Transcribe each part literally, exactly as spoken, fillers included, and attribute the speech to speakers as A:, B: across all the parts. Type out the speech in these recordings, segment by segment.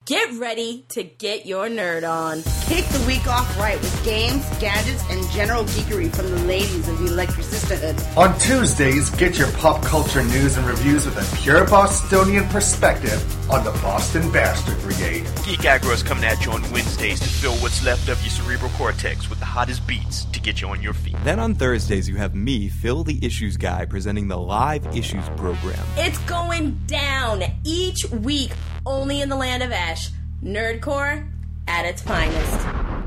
A: Get ready to get your nerd on.
B: Kick the week off right with games, gadgets, and general geekery from the ladies of the Electric Sisterhood.
C: On Tuesdays, get your pop culture news and reviews with a pure Bostonian perspective on the Boston Bastard Brigade.
D: Geek Aggro is coming at you on Wednesdays to fill what's left of your cerebral cortex with the hottest beats to get you on your feet.
E: Then on Thursdays, you have me, Phil the Issues Guy, presenting the Live Issues program.
A: It's going down each week, only in the land of Ash. Nerdcore at its finest.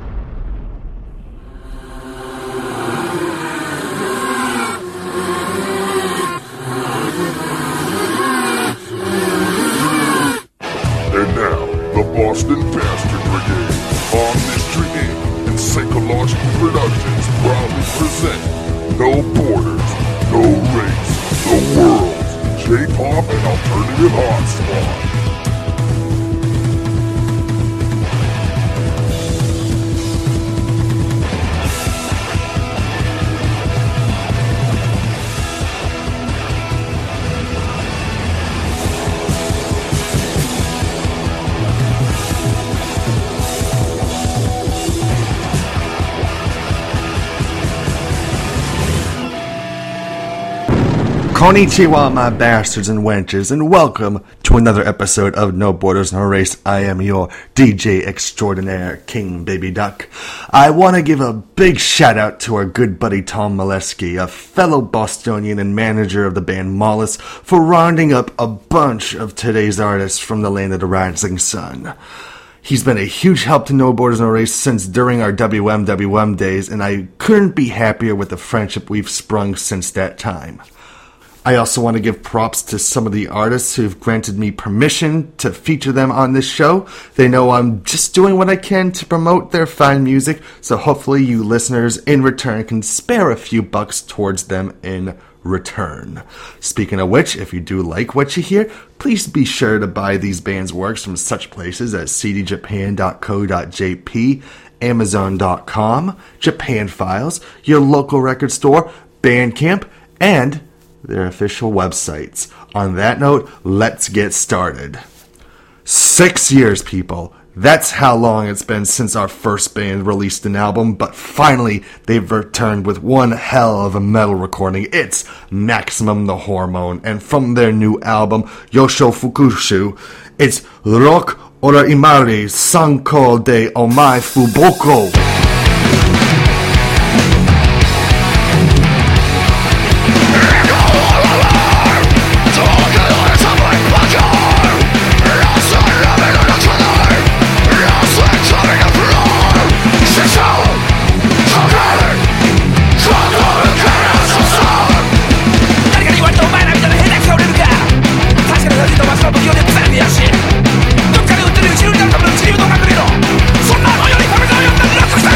F: And now, the Boston Bastard Brigade, on Mystery Incorporated and Psychological Productions proudly present No Borders, No Race, The World's J-Pop and Alternative Hotspot.
C: Konnichiwa, my bastards and wenches, and welcome to another episode of No Borders, No Race. I am your D J extraordinaire, King Baby Duck. I want to give a big shout out to our good buddy Tom Molesky, a fellow Bostonian and manager of the band Mollis, for rounding up a bunch of today's artists from the land of the rising sun. He's been a huge help to No Borders, No Race since during our W M W M days, and I couldn't be happier with the friendship we've sprung since that time. I also want to give props to some of the artists who've granted me permission to feature them on this show. They know I'm just doing what I can to promote their fine music, so hopefully you listeners in return can spare a few bucks towards them in return. Speaking of which, if you do like what you hear, please be sure to buy these bands' works from such places as c d japan dot co dot j p, amazon dot com, Japan Files, your local record store, Bandcamp, and their official websites. On that note, let's get started. Six years, people. That's how long it's been since our first band released an album, but finally they've returned with one hell of a metal recording. It's Maximum the Hormone, and from their new album, Yosho Fukushu, it's Rock Ora Imari Sanko de Omai Fuboko.
G: Don't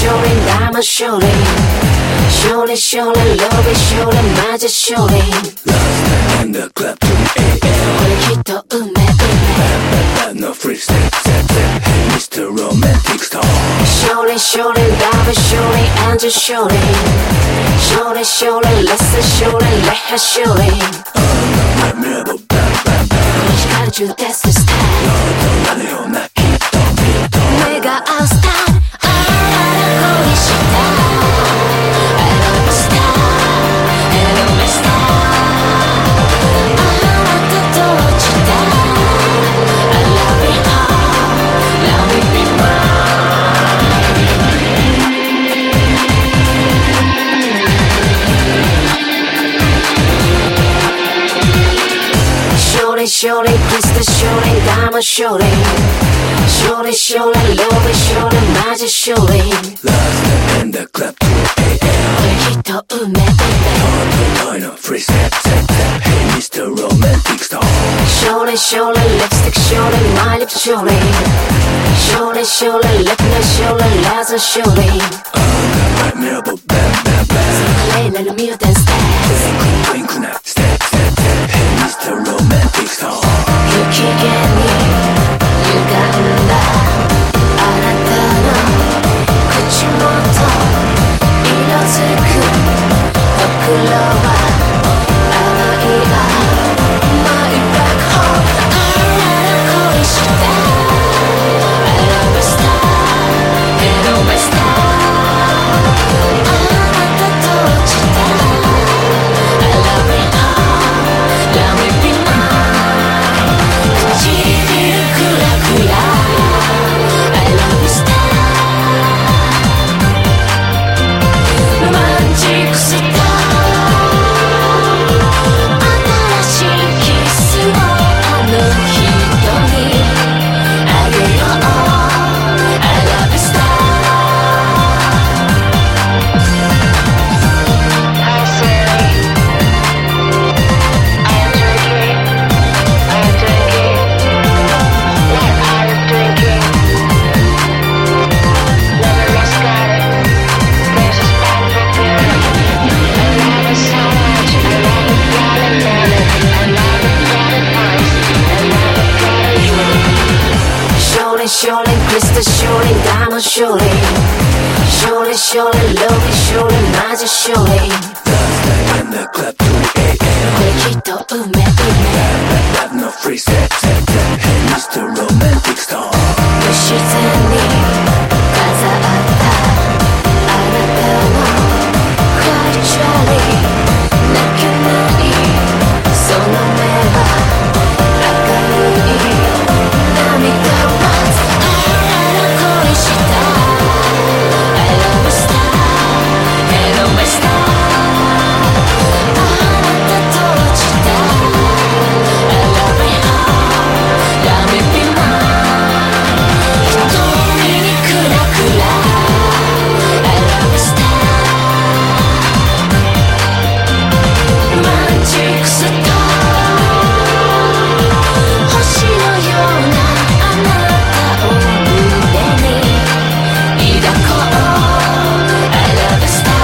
G: shooting, diamond shooting. Shooting, shooting, love is shooting, magic shooting.
H: Lost in the club to the A M.
G: これきっと運命運命
H: No free step, step, step. Hey, Mister Romantic Star.
G: Shooting, shooting, diamond shooting, angel shooting. Shooting, shooting, listen shooting, let her shooting.
H: Memorable, bam, bam, bam.
G: 光る中デススタイル
H: となるようなヒットビート
G: 目が合うスタイルあらら恋した I love star Hello my star あなたと落ちた I love it all Love it be mine Shooting, shooting, crystal shooting, diamond shooting. Shooting, shooting, love is shooting, magic shooting.
H: Lost in the club to the A M.
G: これきっと運命運命
H: No free step, step, step. Hey, Mister Romantic Star.
G: Shooting, shooting, lipstick shooting, my lips shooting. Shooting, shooting, lip not shooting, laser shooting.
H: Memorable, bam, bam, bam.
G: Play like a mutant stars.
H: Blink, blink, now. Step, step, step. Hey, Mister Romantic Star.
G: 不機嫌に歪んだあなたの口元色づくほくろは甘い愛 My black hole あらら恋した I love a star Hello my star あなたと落ちた I love it all Love it be mine 唇クラクラ I love you star ロマンチックスター新しいキスをあの人にあげよう I love you star Hi Siri I am drinking I am drinking What are you drinking? Never lost got it There's a spot for you I love it so much I love it blood and money I love it blood and ice I love it blood and you Shooting, shooting, crystal shooting, diamond shooting Shooting, shooting, love is shooting, magic shooting
H: Lost in the club to the A M.
G: これきっと運命運命
H: Have no free step, step, step. Hey, Mister Romantic Star.
G: 不自然に飾ったあなたのカルチャーに泣けないその目は明るい涙を待つあらら恋した I love a star Hello my star あなたと落ちた I love it all Love it be mine 瞳にクラクラ I love a star ロマンチックスター星のようなあなたを胸に抱こう I love a star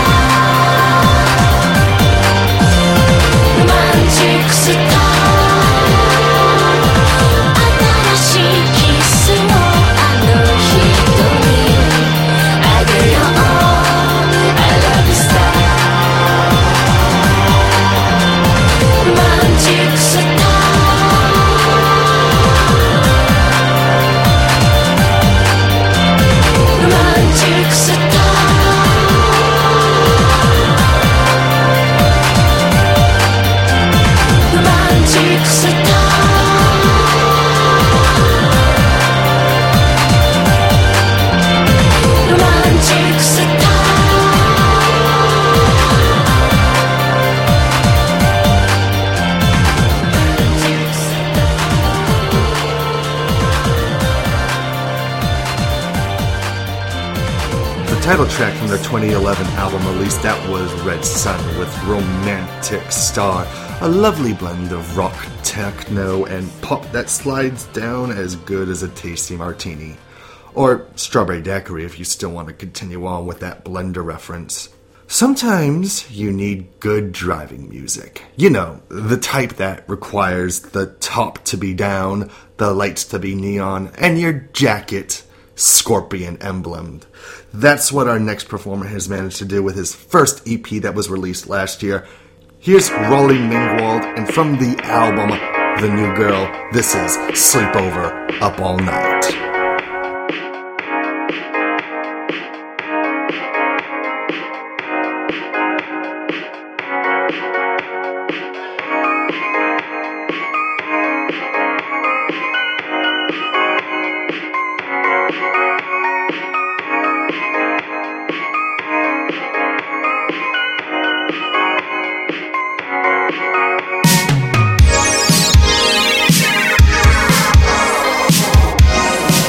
G: ロマンチックスター新しいキスをあの人にあげよう I love you star ロマンチックスターロマンチックスターロマンチックスターロマンチックスター
C: The title track from their twenty eleven album release, that was Red Sun with Romantic Star, a lovely blend of rock, techno, and pop that slides down as good as a tasty martini. Or Strawberry Daiquiri if you still want to continue on with that blender reference. Sometimes you need good driving music. You know, the type that requires the top to be down, the lights to be neon, and your jacket scorpion emblemed. That's what our next performer has managed to do with his first E P that was released last year. Here's Rolly Mingwald, and from the album The New Girl, this is Sleepover Up All Night.
G: We'll be right back.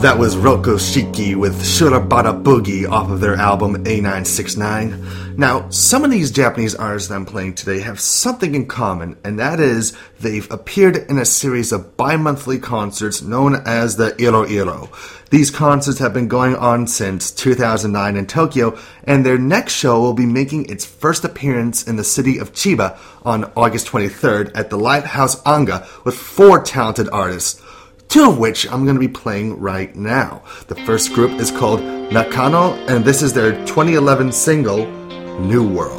C: That was Roko Shiki with Shurabata Boogie off of their album A nine six nine. Now, some of these Japanese artists that I'm playing today have something in common, and that is they've appeared in a series of bi-monthly concerts known as the Iro Iro. These concerts have been going on since two thousand nine in Tokyo, and their next show will be making its first appearance in the city of Chiba on August twenty-third at the Lighthouse Anga with four talented artists, two of which I'm going to be playing right now. The first group is called Nakano, and this is their twenty eleven single, New World.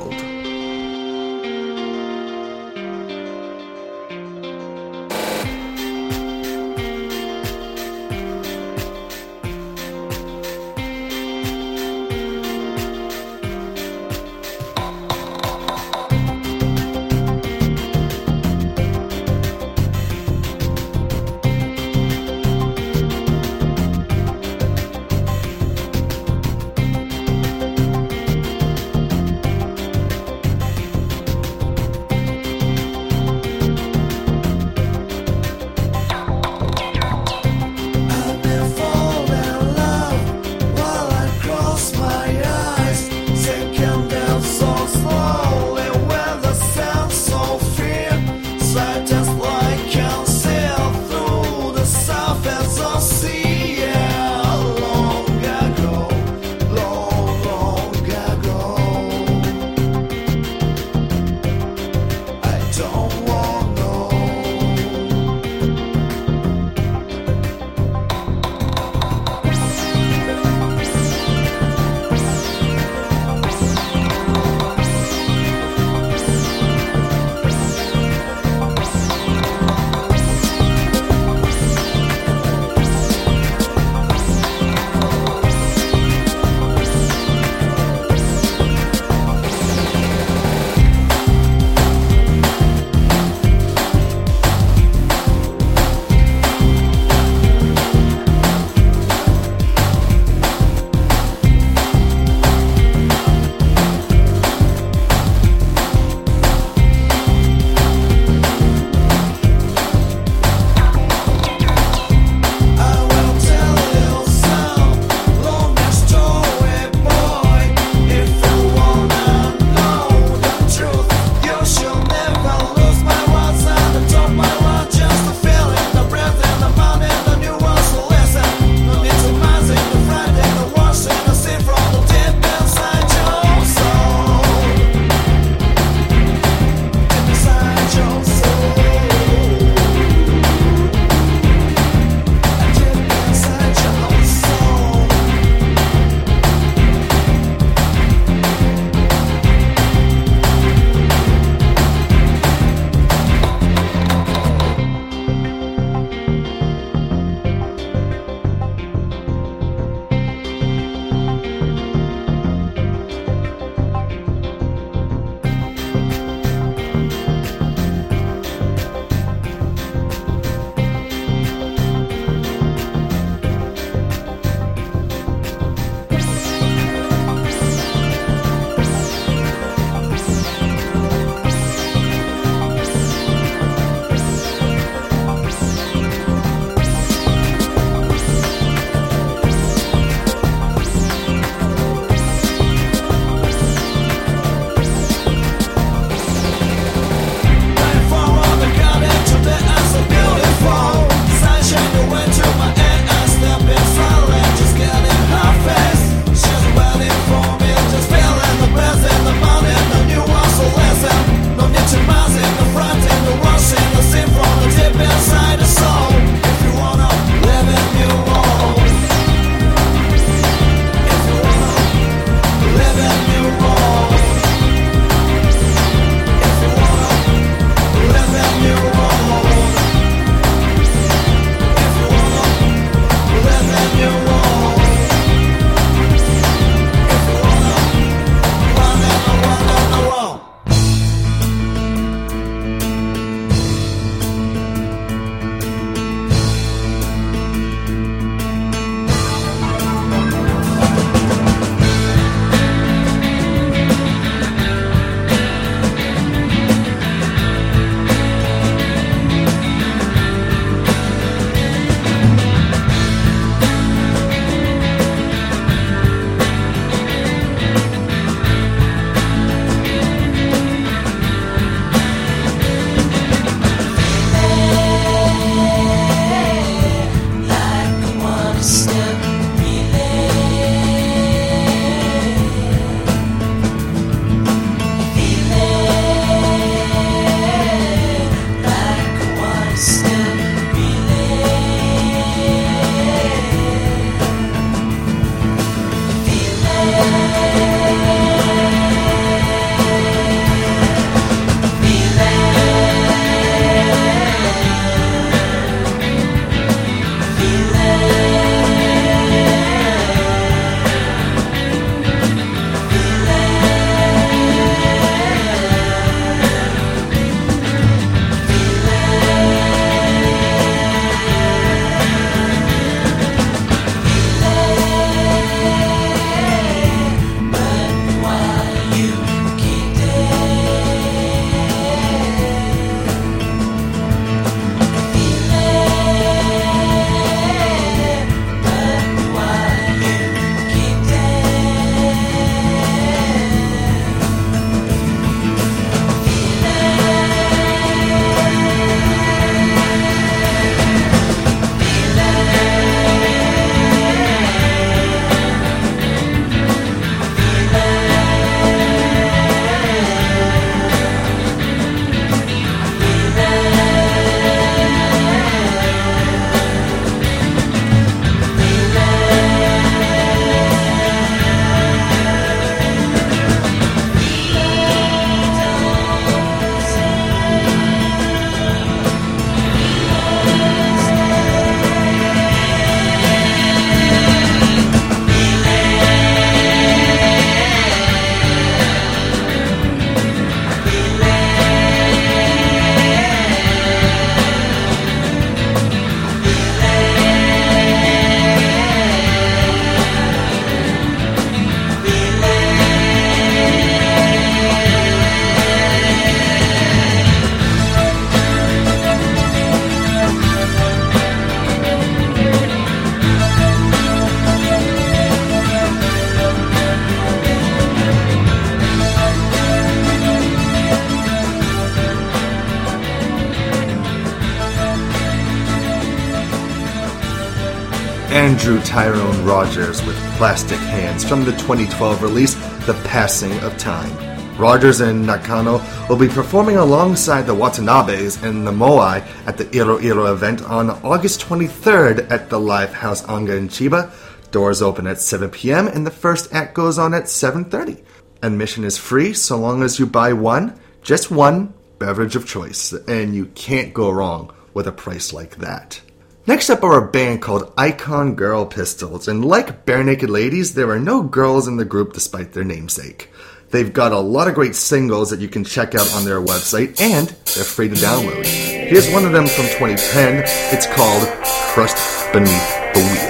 C: Andrew Tyrone Rogers with Plastic Hands from the twenty twelve release The Passing of Time. Rogers and Nakano will be performing alongside the Watanabes and the Moai at the Iro Iro event on August twenty-third at the Live House Anga in Chiba. Doors open at seven p.m. and the first act goes on at seven thirty. Admission is free so long as you buy one, just one, beverage of choice, and you can't go wrong with a price like that. Next up are a band called Icon Girl Pistols, and like Bare Naked Ladies, there are no girls in the group despite their namesake. They've got a lot of great singles that you can check out on their website, and they're free to download. Here's one of them from twenty ten. It's called Crust Beneath the Wheels.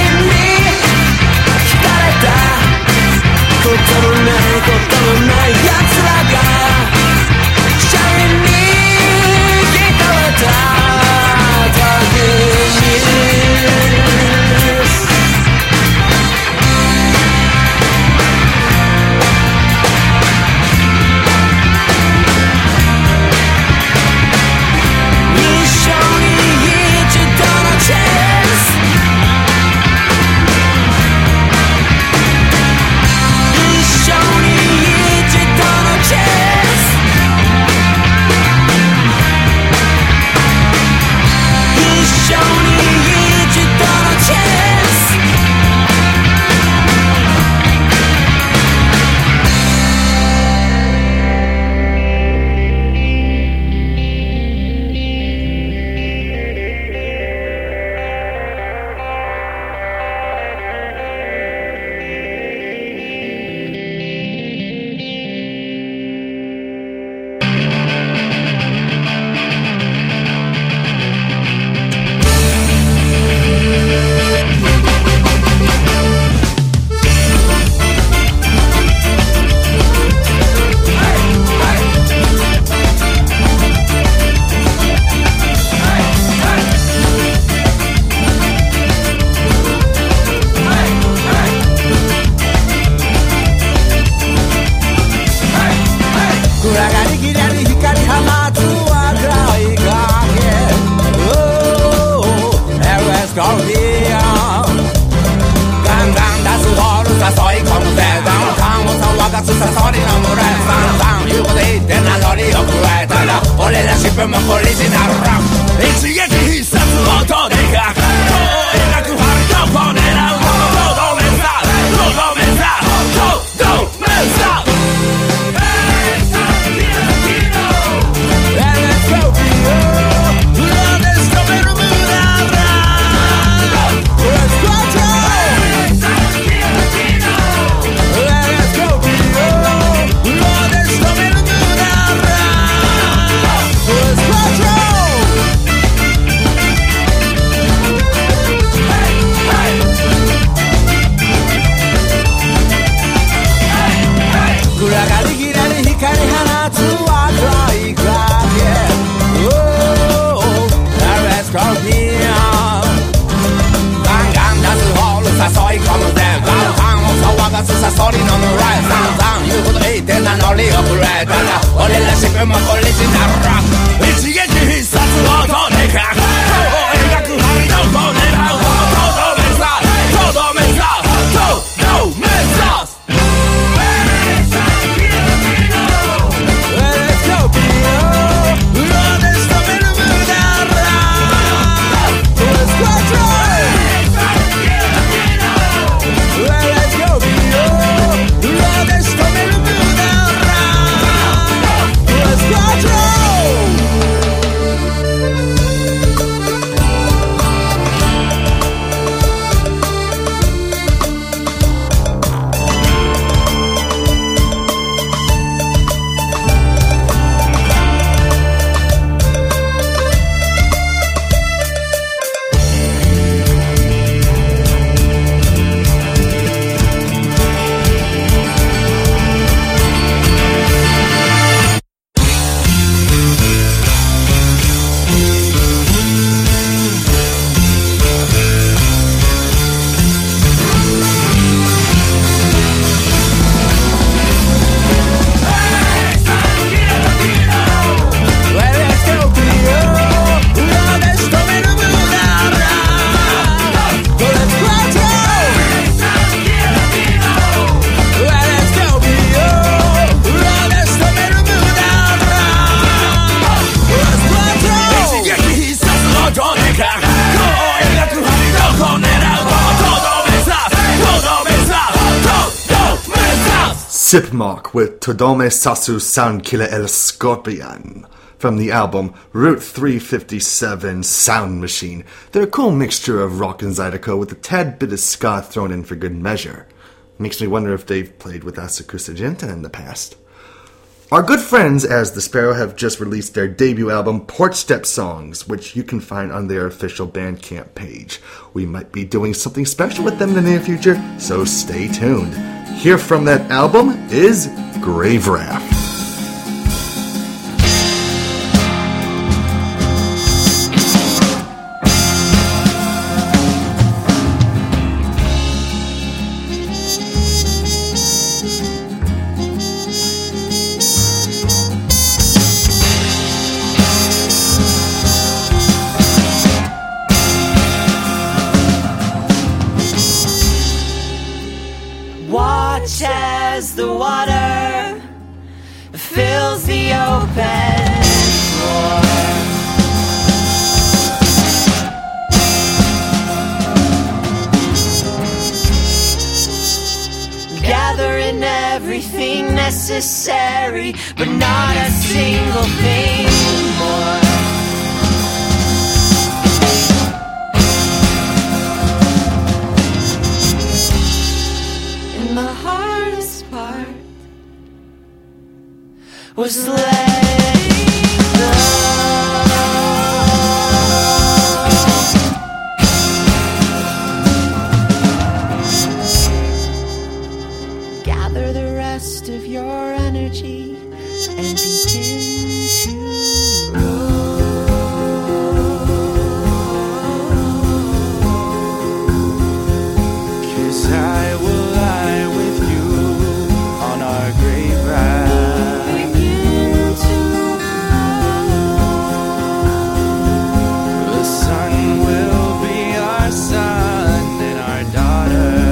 C: ことのないことのない
H: 在短道，我连那些根本不理性的人，一起演技杀死我头内看，我一个苦行都口内盘，我头都没杀，头都没杀，头都没杀。
C: Sipmark with Todome Sasu Sound Killer El Scorpion from the album Route three fifty-seven Sound Machine. They're a cool mixture of rock and zydeco with a tad bit of ska thrown in for good measure. Makes me wonder if they've played with Asaku Sajenta in the past. Our good friends As the Sparrow have just released their debut album Porch Step Songs, which you can find on their official Bandcamp page. We might be doing something special with them in the near future, so stay tuned. Here from that album is Grave Raft.
G: As the water fills the open floor, gathering everything necessary, but not a single thing more. And the hardest part was letting go. Gather the rest of your energy and begin to roll. 'Cause I will lie with you on our grave raft. Begin to roll. The sun will be our son and our daughter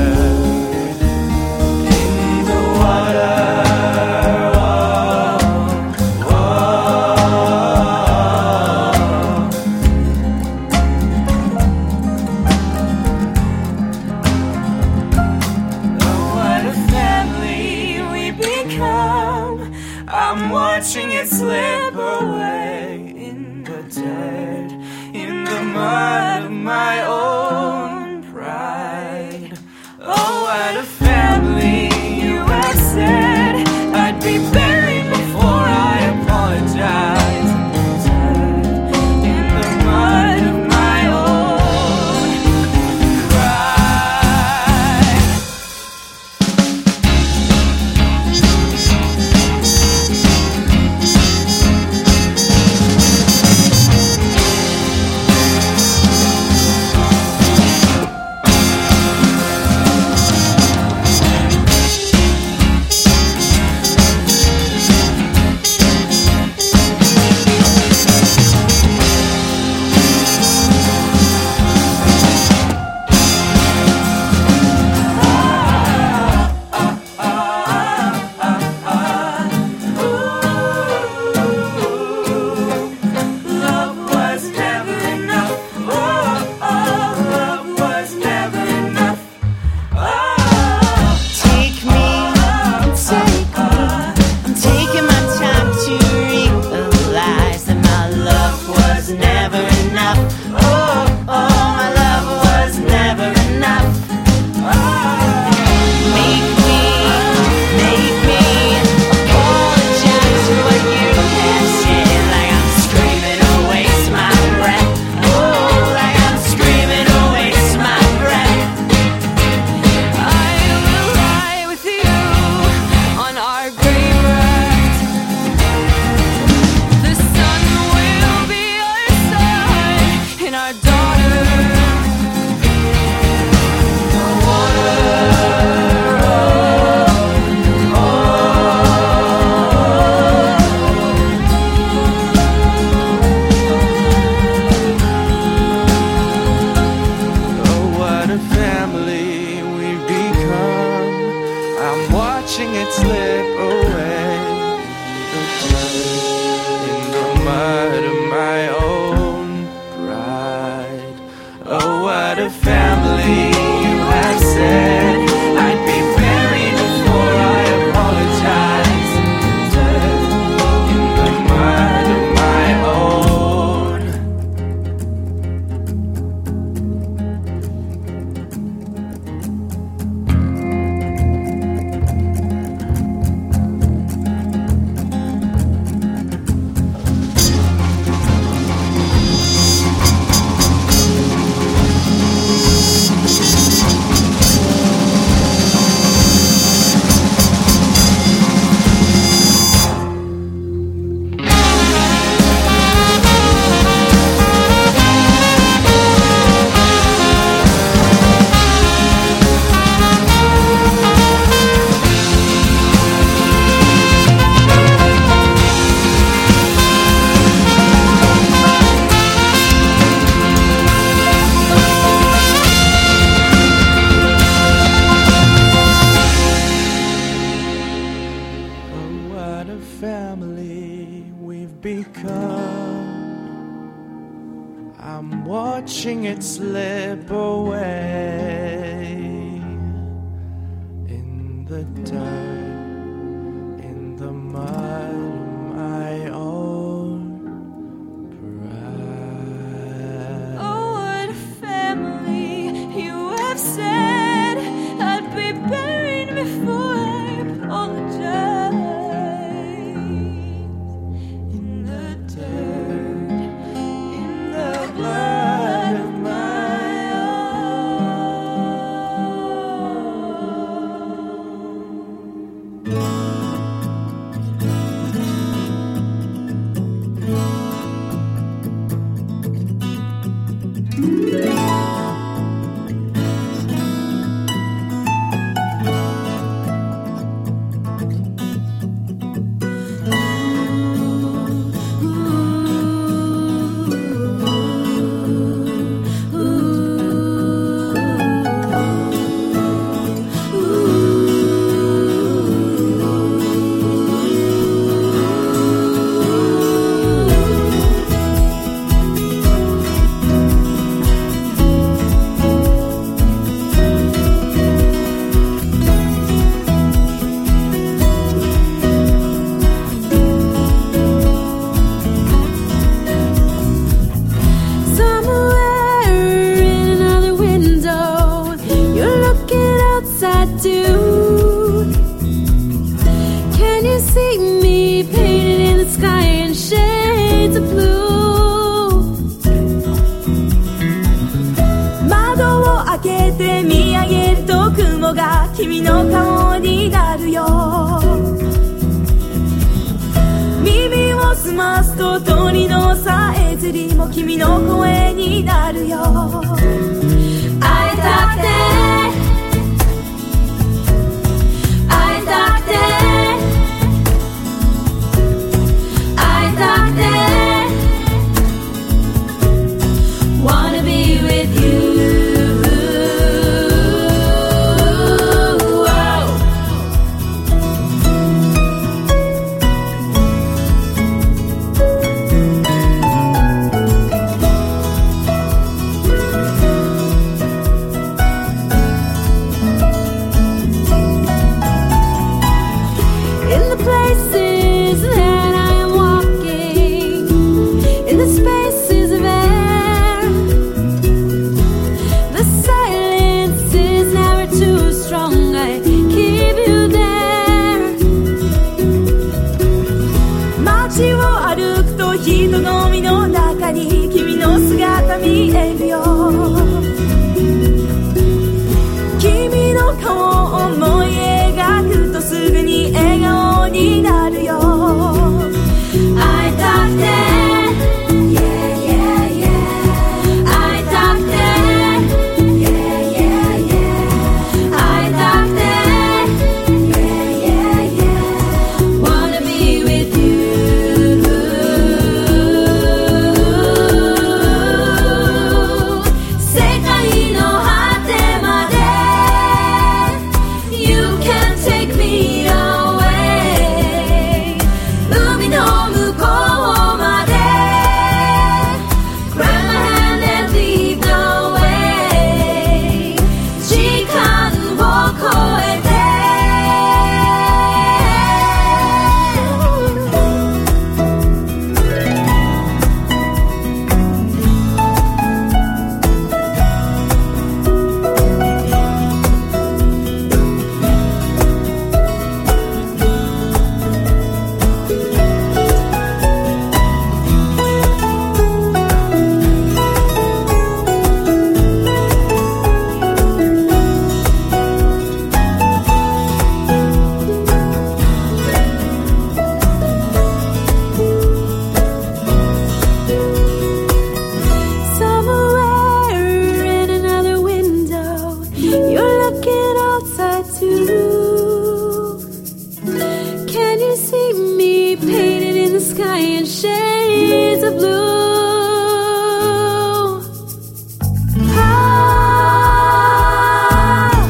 G: in the water. I'm watching it slip away in the dirt, in the mud of my own pride. Oh, what a family you have said I'd be buried before I apologize. In the mud of my own pride.
I: family we've become. I'm watching it slip away in the dirt, in the mud of my own pride.
G: Oh, what a family you have said I'd be buried before I apologize. In the dirt, in the blood of my own.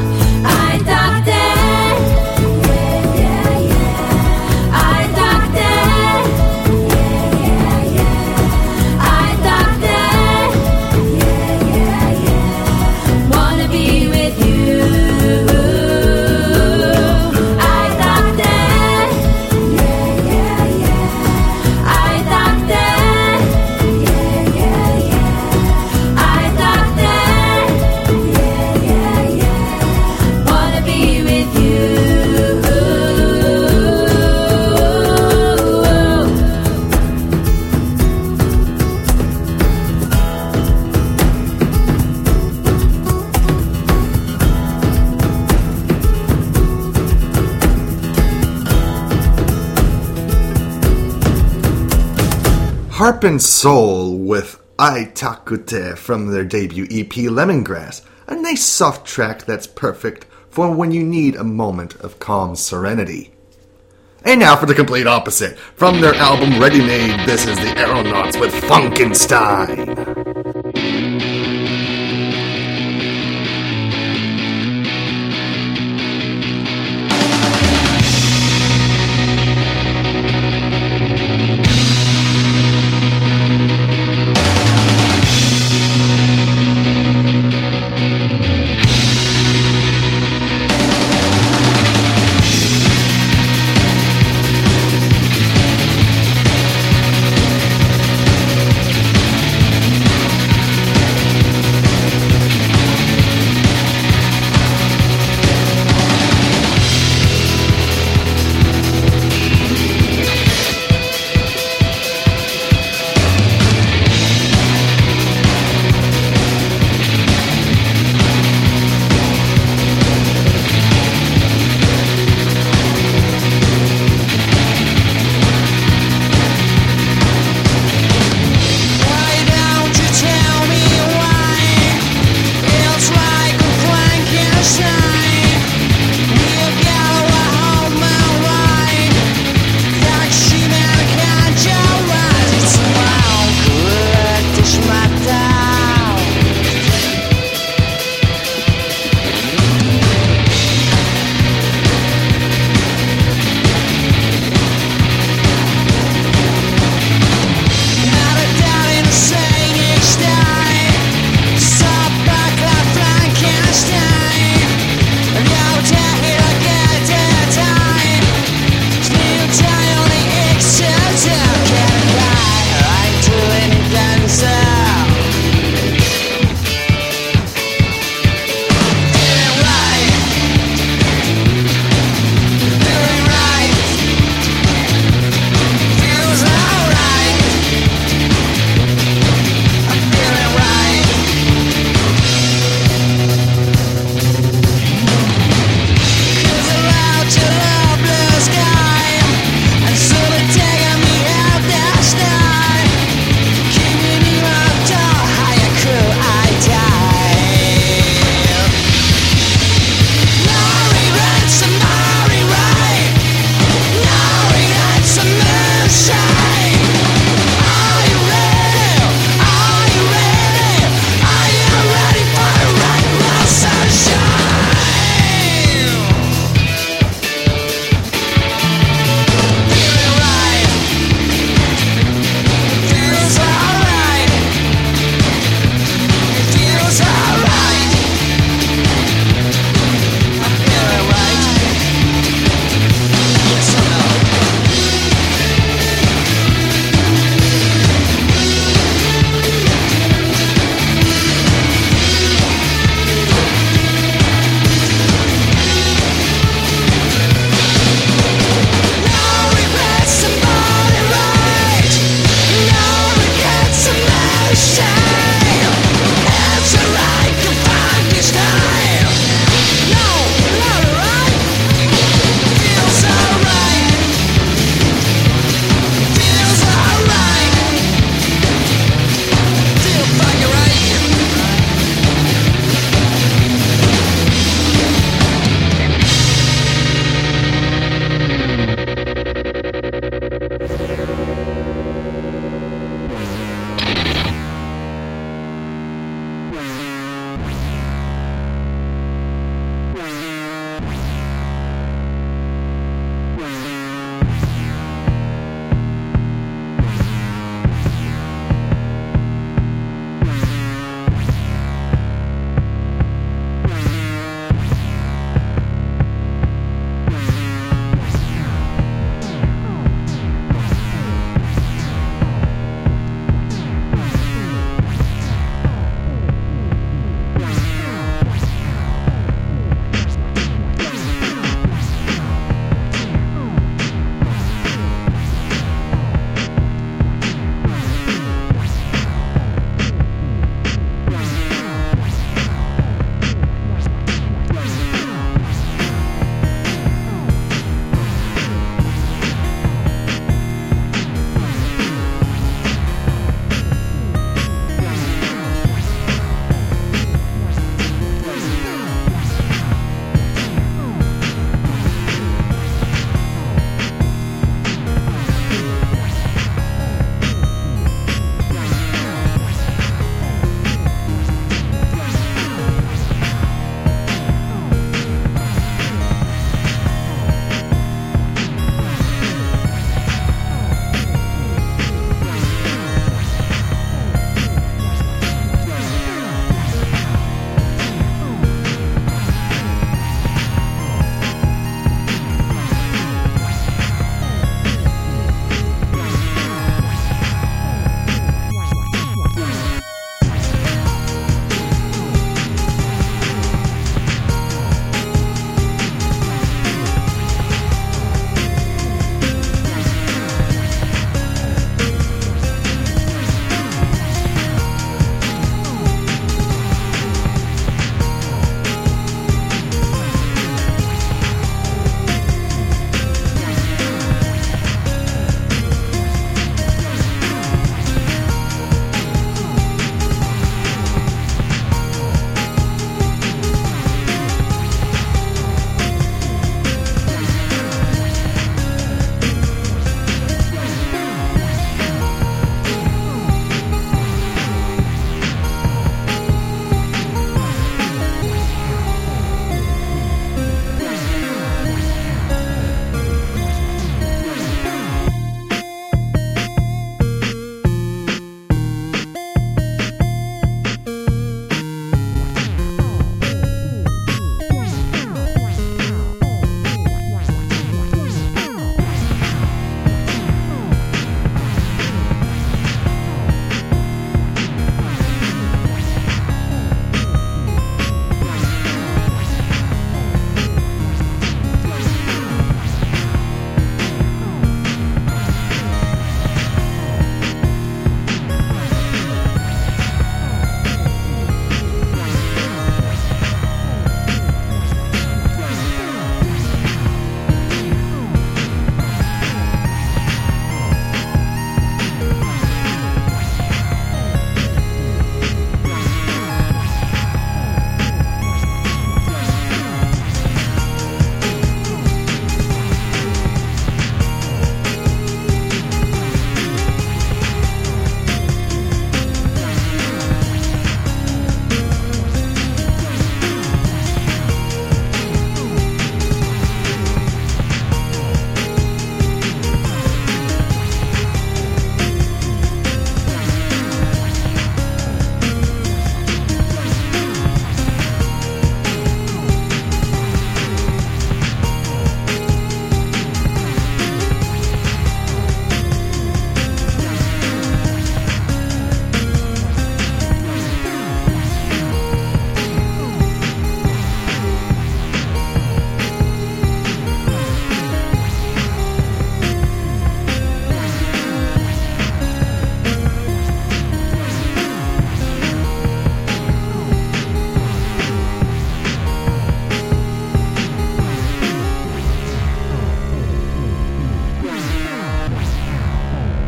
G: I
C: Harp and Soul with Ai Takute from their debut E P Lemongrass, a nice soft track that's perfect for when you need a moment of calm serenity. And now for the complete opposite. From their album Ready Made, this is the Aeronauts with Funkenstein.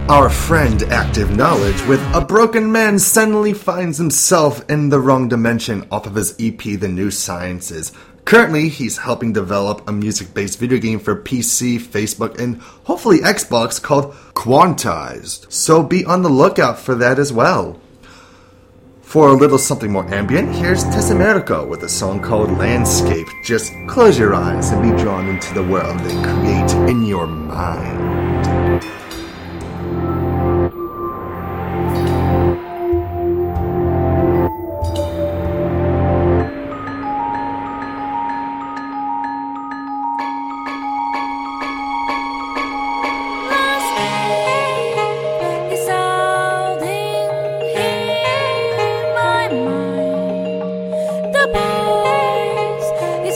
C: Our friend Active Knowledge with A Broken Man Suddenly Finds Himself in the Wrong Dimension off of his E P The New Sciences. Currently, he's helping develop a music-based video game for P C, Facebook, and hopefully Xbox called Quantized. So be on the lookout for that as well. For a little something more ambient, here's Tessamerico with a song called Landscape. Just close your eyes and be drawn into the world they create in your mind.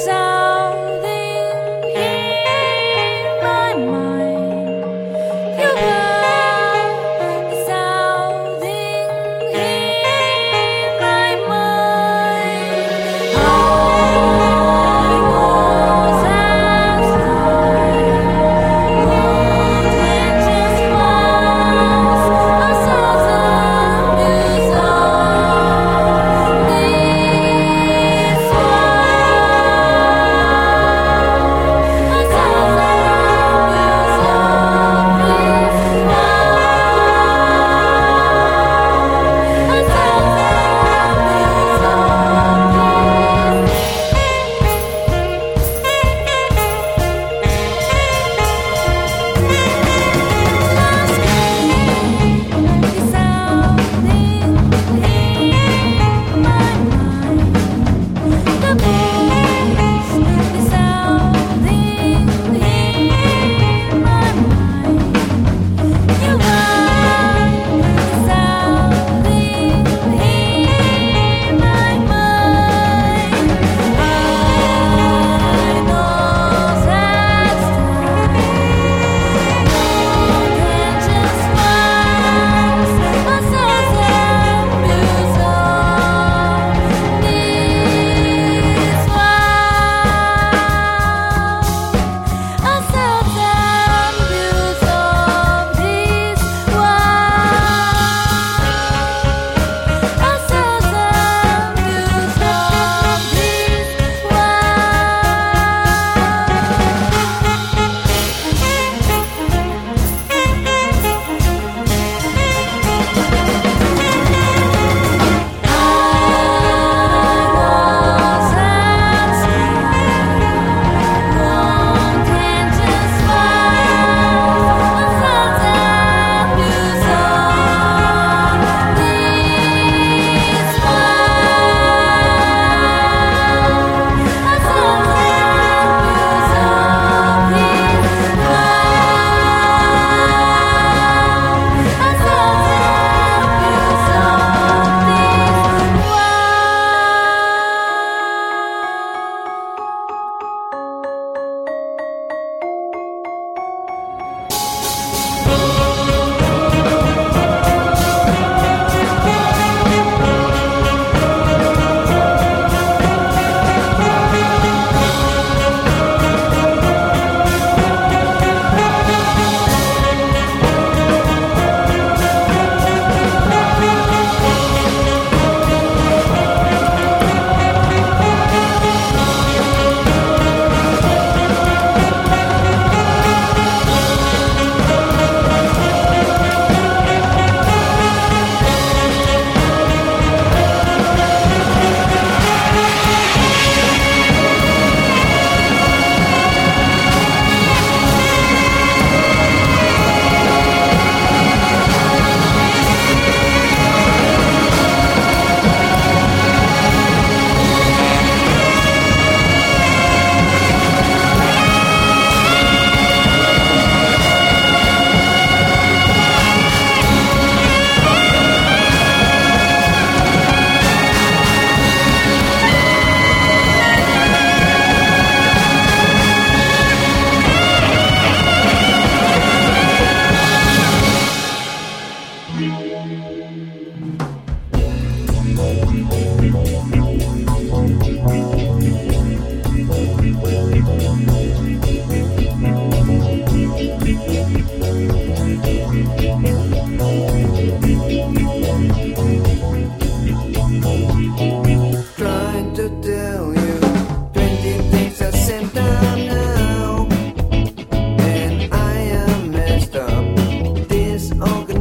G: You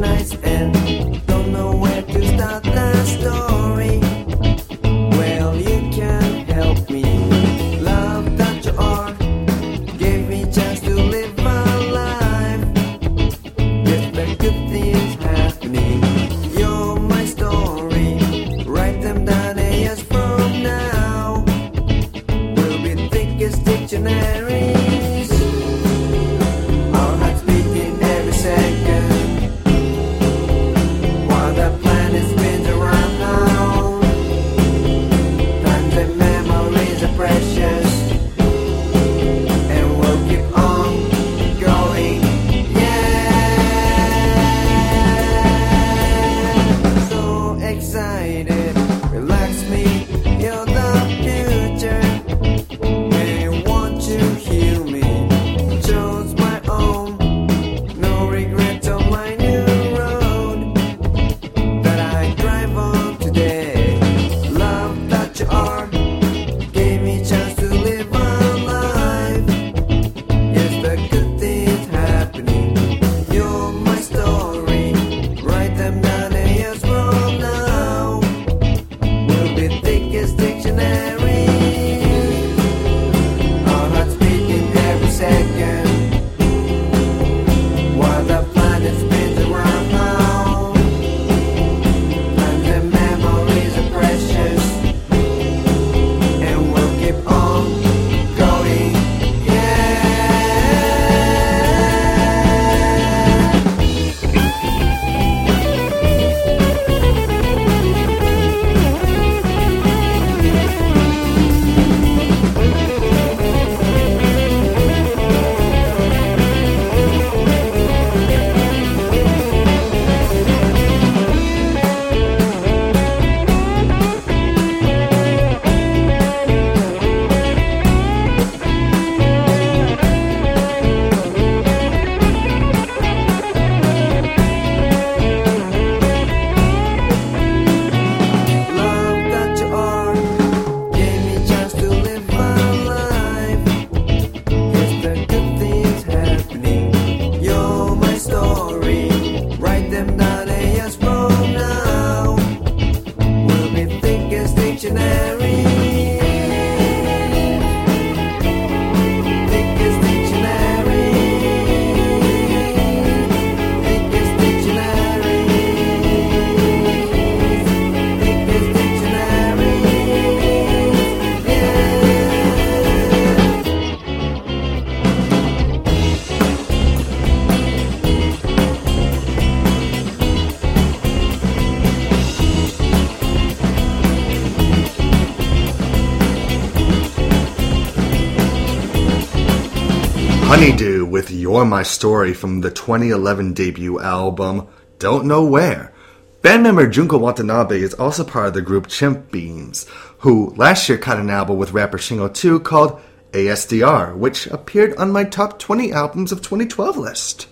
I: night's end. Don't know where to start the story. Well, you can help me. Love that you are gave me chance to live my life. Yes, the good things happening. You're my story. Write them down years from now. We'll be thick as dictionaries. Our hearts beating every second while the planet spins around now. Times and memories are precious, and we'll keep on going. Yeah, so excited, relax me, you're the future. Hey, won't you heal me? Chose my own, no regrets on my new road that I drive on today. Love that you are gave me chance to live my life. Yes, the good things happening. You're my story. Write them down years from now. We'll be thick as dictionaries. Our hearts beating every second while the planet spins around now. Times and memories are precious, and we'll keep on going. Yeah. Love that you are gave me chance to live my life. Yes, the good things happening. You're my story. Write them down years from now. We'll be thick as dictionaries. Thick as dictionaries. Thick as dictionaries. Thick as dictionaries. Yeah.
C: Honeydew with You're My Story from the twenty eleven debut album Don't Know Where. Band member Junko Watanabe is also part of the group Chimp Beans, who last year cut an album with rapper Shingo two called A S D R, which appeared on my top twenty albums of twenty twelve list.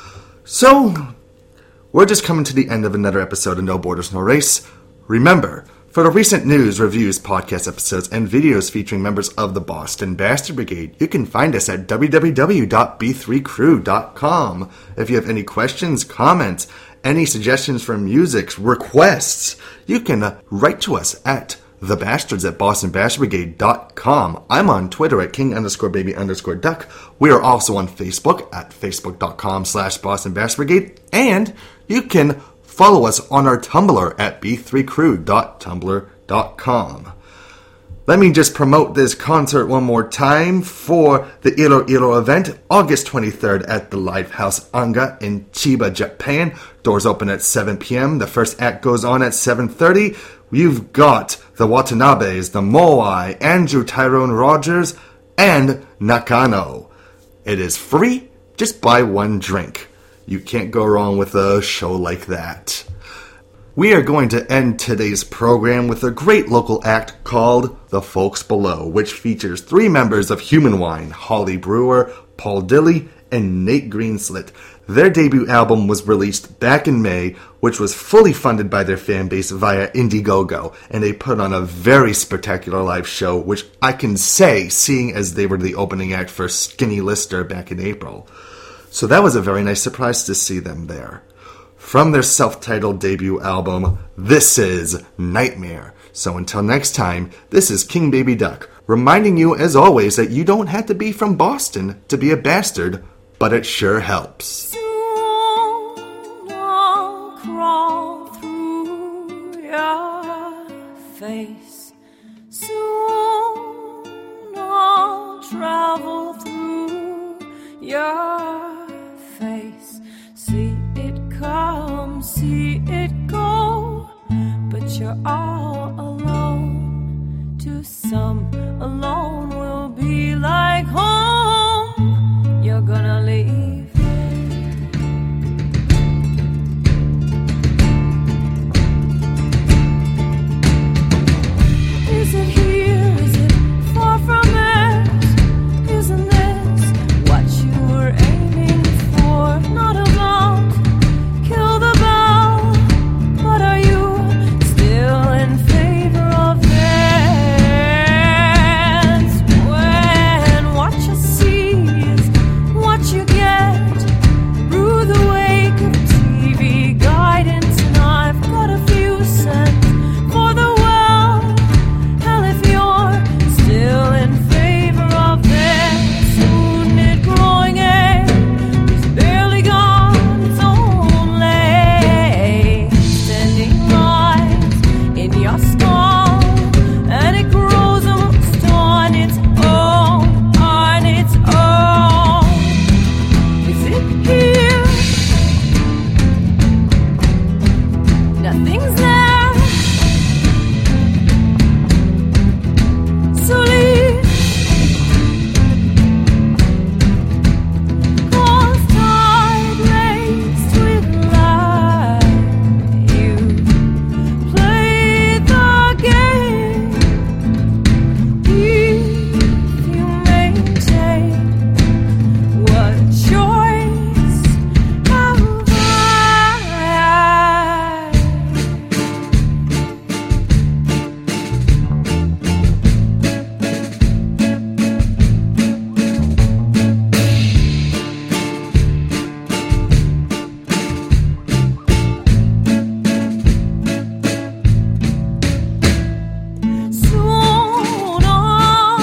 C: So, we're just coming to the end of another episode of No Borders, No Race. Remember, for the recent news, reviews, podcast episodes, and videos featuring members of the Boston Bastard Brigade, you can find us at w w w dot b three crew dot com. If you have any questions, comments, any suggestions for music, requests, you can uh, write to us at thebastards at boston bastard brigade dot com. I'm on Twitter at king underscore baby underscore duck. We are also on Facebook at facebook dot com slash boston bastard brigade. And you can follow us on our Tumblr at b three crew dot tumblr dot com. Let me just promote this concert one more time for the Iro Iro event, August twenty-third at the Lifehouse Anga in Chiba, Japan. Doors open at seven p.m. The first act goes on at seven thirty. You've got the Watanabes, the Moai, Andrew Tyrone Rogers, and Nakano. It is free. Just buy one drink. You can't go wrong with a show like that. We are going to end today's program with a great local act called The Folks Below, which features three members of Human Wine, Holly Brewer, Paul Dilly, and Nate Greenslit. Their debut album was released back in May, which was fully funded by their fan base via Indiegogo, and they put on a very spectacular live show, which I can say, seeing as they were the opening act for Skinny Lister back in April. So that was a very nice surprise to see them there. from their self-titled debut album, this is Nightmare. So until next time, this is King Baby Duck, reminding you as always that you don't have to be from Boston to be a bastard, but it sure helps.
G: Soon I'll crawl through your face. Soon I'll travel through your face. See it come, see it go, but you're all alone. To some, alone will be like home. You're gonna leave. Is it here? Is it far from it? Isn't this what you were aiming for? Not about kill the bell, but are you still in favor of this? When what you see is what you get through the wake of T V guidance, and I've got a few cents for the world. Hell, if you're still in favor of this wounded growing egg is barely gone, it's only standing right in your skull, and it grows almost on its own, on its own. Is it here? Nothing's there. So leave. 'Cause tide raced with life. You played the game. If you maintain, what choice have I? Soon I'll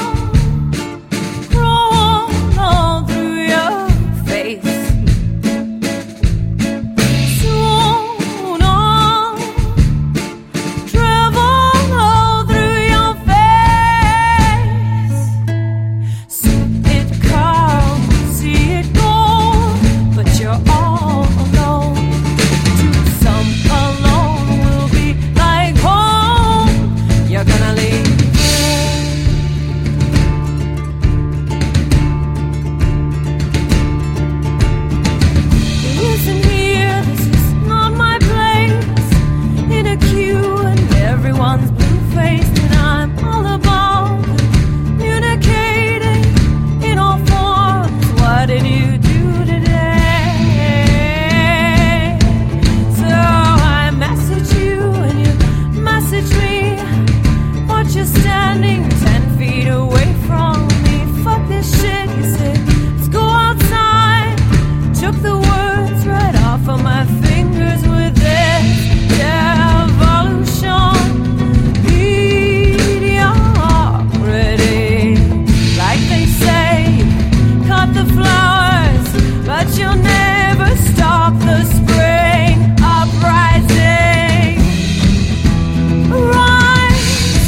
G: crawl through your face. Soon I'll travel through your face. See it come, see it go, but you're all alone. To some, alone will be like home. You're gonna leave. Listen here, this is not my place. In a queue and everyone's blue-faced, and I'm all about communicating in all forms. What did you do today? So I message you and you message me, but you're standing ten feet away from me. Fuck this shit, you said, let's go outside. Took the words right off of my fingers with this devolution. Mediocrity. Like they say, cut the flowers, but you'll never stop the spring uprising. Rise,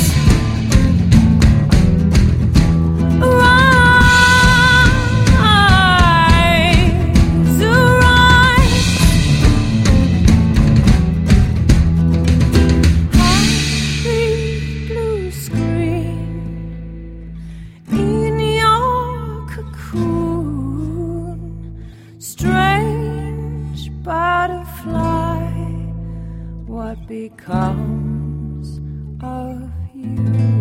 G: rise, rise. Happy blue screen in your cocoon. Strange butterfly, what becomes of you?